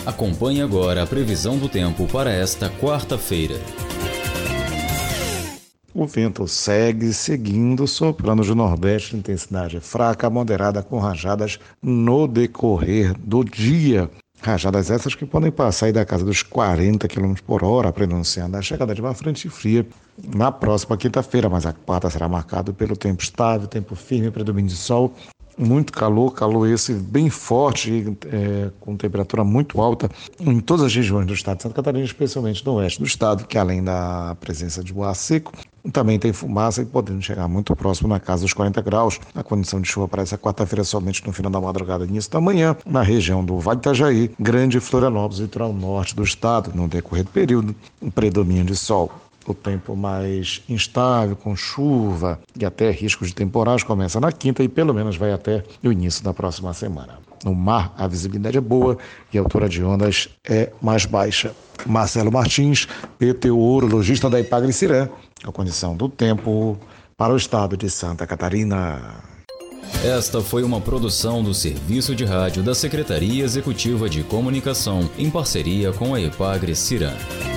Acompanhe agora a previsão do tempo para esta quarta-feira. O vento segue seguindo, soprando de nordeste, intensidade fraca a moderada, com rajadas no decorrer do dia. Rajadas essas que podem passar aí da casa dos 40 km por hora, prenunciando a chegada de uma frente fria na próxima quinta-feira, mas a quarta será marcada pelo tempo estável, tempo firme, predomínio de sol. Muito calor esse bem forte, com temperatura muito alta em todas as regiões do estado de Santa Catarina, especialmente no oeste do estado, que além da presença de ar seco, também tem fumaça e podendo chegar muito próximo na casa dos 40 graus. A condição de chuva para essa quarta-feira somente no final da madrugada e início da manhã, na região do Vale do Itajaí, Grande Florianópolis, litoral norte do estado. No decorrer do período, um predomínio de sol. O tempo mais instável, com chuva e até riscos de temporais, começa na quinta e pelo menos vai até o início da próxima semana. No mar, a visibilidade é boa e a altura de ondas é mais baixa. Marcelo Martins, meteorologista da Ipagre-Cirã, a condição do tempo para o estado de Santa Catarina. Esta foi uma produção do Serviço de Rádio da Secretaria Executiva de Comunicação, em parceria com a Ipagre-Cirã.